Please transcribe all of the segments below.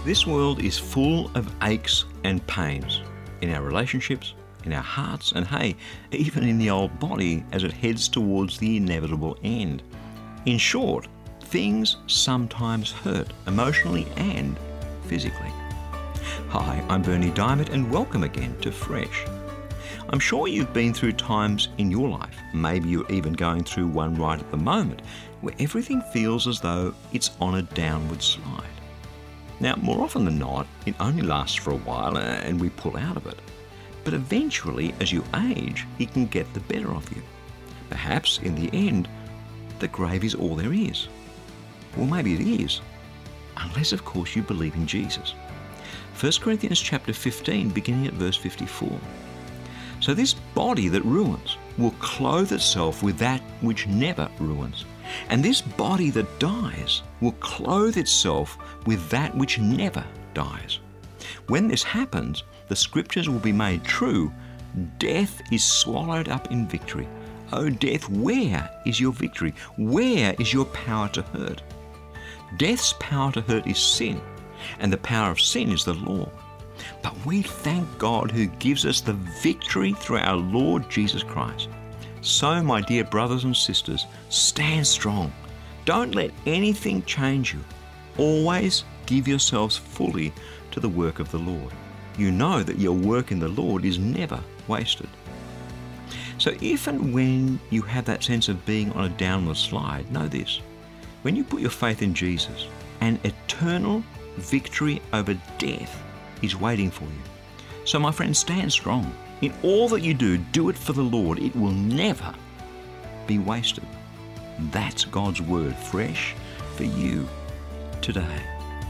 This world is full of aches and pains in our relationships, in our hearts, and hey, even in the old body as it heads towards the inevitable end. In short, things sometimes hurt emotionally and physically. Hi, I'm Bernie Diamond and welcome again to Fresh. I'm sure you've been through times in your life, maybe you're even going through one right at the moment, where everything feels as though it's on a downward slide. Now, more often than not, it only lasts for a while and we pull out of it. But eventually, as you age, it can get the better of you. Perhaps, in the end, the grave is all there is. Well, maybe it is, unless, of course, you believe in Jesus. 1 Corinthians chapter 15, beginning at verse 54. So this body that ruins will clothe itself with that which never ruins. And this body that dies will clothe itself with that which never dies. When this happens, the scriptures will be made true. Death is swallowed up in victory. Oh, death, where is your victory? Where is your power to hurt? Death's power to hurt is sin, and the power of sin is the law. But we thank God who gives us the victory through our Lord Jesus Christ. So, my dear brothers and sisters, stand strong. Don't let anything change you. Always give yourselves fully to the work of the Lord. You know that your work in the Lord is never wasted. So if and when you have that sense of being on a downward slide, know this. When you put your faith in Jesus, an eternal victory over death is waiting for you. So my friends, stand strong. In all that you do, do it for the Lord. It will never be wasted. That's God's word, fresh for you today.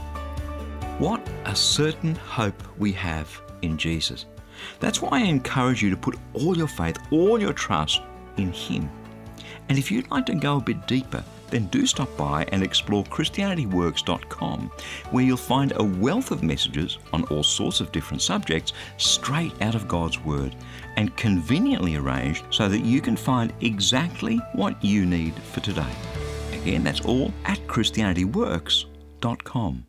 What a certain hope we have in Jesus. That's why I encourage you to put all your faith, all your trust in Him. And if you'd like to go a bit deeper, then do stop by and explore ChristianityWorks.com, where you'll find a wealth of messages on all sorts of different subjects straight out of God's Word and conveniently arranged so that you can find exactly what you need for today. Again, that's all at ChristianityWorks.com.